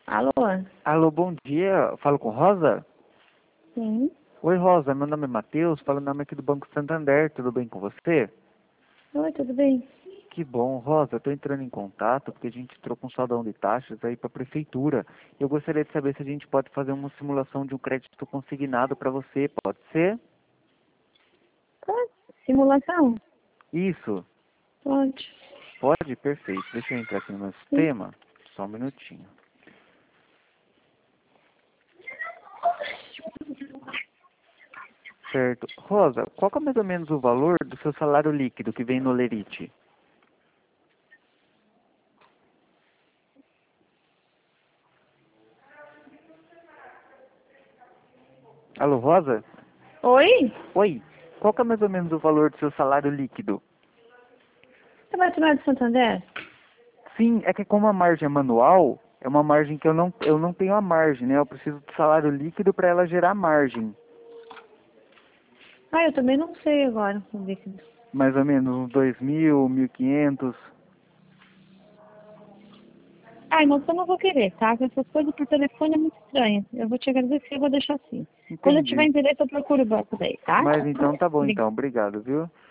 Alô? Alô, bom dia. Falo com Rosa? Sim. Oi, Rosa. Meu nome é Matheus. Falo em nome aqui do Banco Santander. Tudo bem com você? Oi, tudo bem? Que bom, Rosa. Estou entrando em contato porque a gente trocou um saldão de taxas aí para a prefeitura. Eu gostaria de saber se a gente pode fazer uma simulação de um crédito consignado para você. Pode ser? Pode. Simulação? Isso. Pode. Pode? Perfeito. Deixa eu entrar aqui no meu Sim. sistema. Só um minutinho. Certo. Rosa, qual que é mais ou menos o valor do seu salário líquido que vem no Lerite? Alô, Rosa? Oi? Oi. Qual que é mais ou menos o valor do seu salário líquido? Você vai tomar de Santander? Sim, é que como a margem é manual, é uma margem que eu não tenho a margem, né? Eu preciso do salário líquido para ela gerar margem. Ah, eu também não sei agora. Vamos ver aqui. Mais ou menos uns 2.000, 1.500. Ah, irmão, eu não vou querer, tá? Porque essas coisas por telefone é muito estranho. Eu vou te agradecer e vou deixar assim. Quando eu tiver Entendi. interesse, eu procuro o banco daí, tá? Mas então tá bom Obrigada. então. Obrigado, viu?